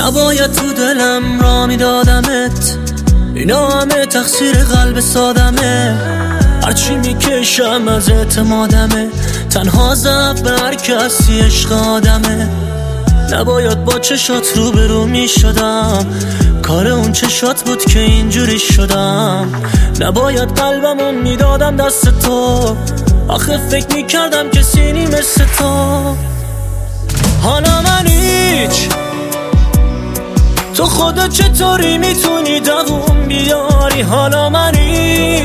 نباید تو دلم را میدادمت، اینا همه تقصیر قلب سادمه. هرچی میکشم از اعتمادمه، تنها ضعف به هر کسی عشق آدمه. نباید با چشات روبرو میشدم، کار اون چشات بود که اینجوری شدم. نباید قلبمو میدادم دست تو، آخه فکر میکردم کسی نی مثل تو. حالا من هیچ، تو خودت چطوری میتونی دووم بیاری؟ حالا من هیچ،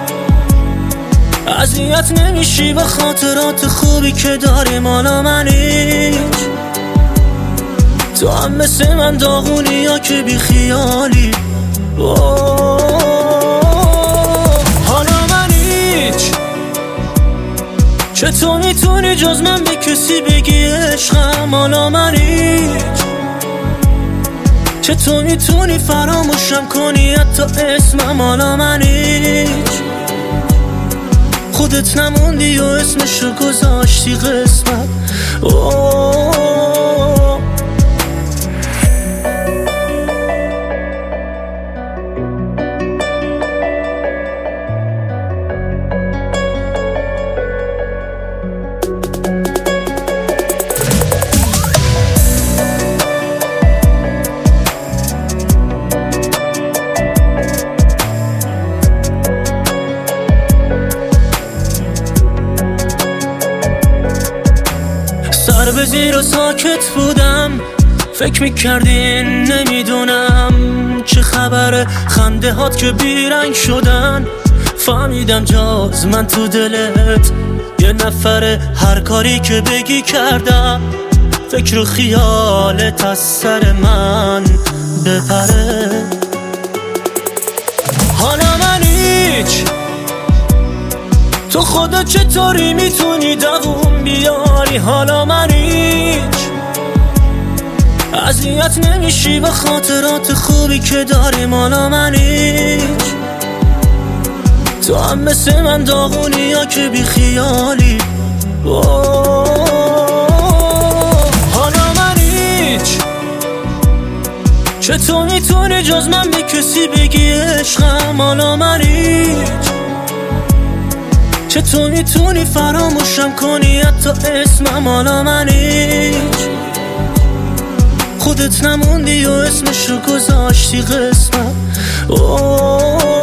اذیت نمیشی به خاطرات خوبی که داریم؟ حالا من هیچ، تو هم مثل من داغونی یا که بی خیالی؟ حالا من هیچ، چطور میتونی جز من به کسی بگی عشقم؟ حالا من هیچ، چطور میتونی فراموشم کنی حتی اسمم؟ حالا من هیچ، خودت نموندی و اسمشو گذاشتی قسمت. سر به زیر و ساکت بودم، فکر میکردی نمیدونم چه خبره. خنده هات که بیرنگ شدن، فهمیدم جز من تو دلت یه نفره. هر کاری که بگی کردم، فکر و خیالت از سر من بپره. حالا من هیچ، تو خودت چطوری میتونی دووم بیاری؟ حالا من هیچ، اذیت نمیشی به خاطرات خوبی که داریم؟ حالا من هیچ، تو هم مثل من داغونی یا که بی خیالی؟ حالا من هیچ، چطور میتونی جز من به کسی بگی عشقم؟ حالا من هیچ، چطور میتونی فراموشم کنی حتی اسمم؟ حالا من هیچ، خودت نموندی و اسمشو گذاشتی قسمت.